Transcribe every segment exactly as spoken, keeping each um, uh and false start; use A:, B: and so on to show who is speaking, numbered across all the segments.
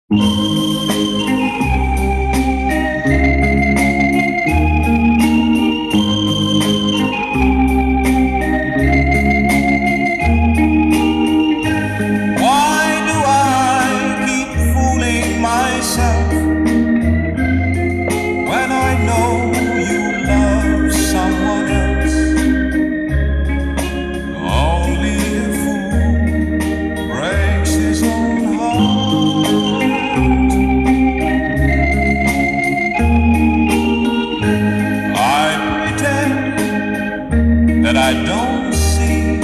A: Why do I keep fooling myself when I know you love someone else? Only a fool breaks his own heart. I pretend that I don't see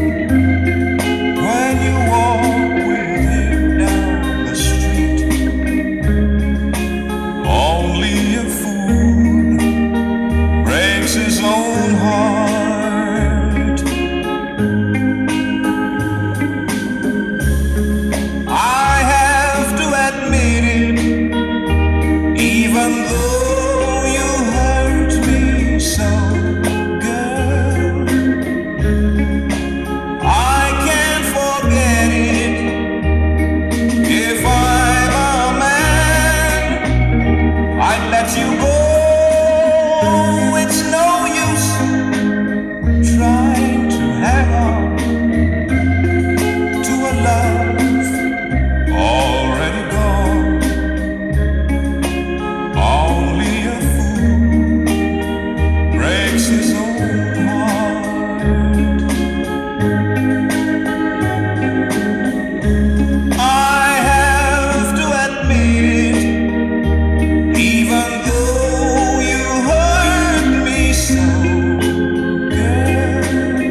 A: when you walk with him down the street. Only a fool breaks his own heart. I have to admit it, even though you hurt me so, girl. I can't forget it. If I'm a man, I'd let you go. It's no use trying to hang on to a love already gone. Only a fool breaks his own heart. I have to admit it, even though you hurt me so, girl.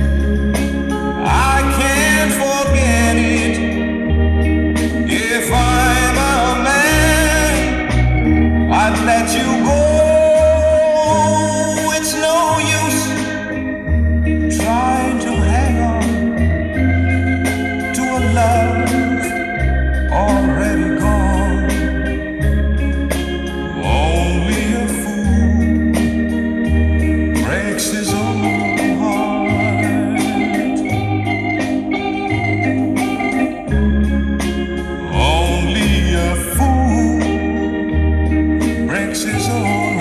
A: I can't forget it. If I'm a man, I'd let you go. It's no use trying to hang on to a love already gone. Only a fool breaks his own heart. Only a fool breaks his own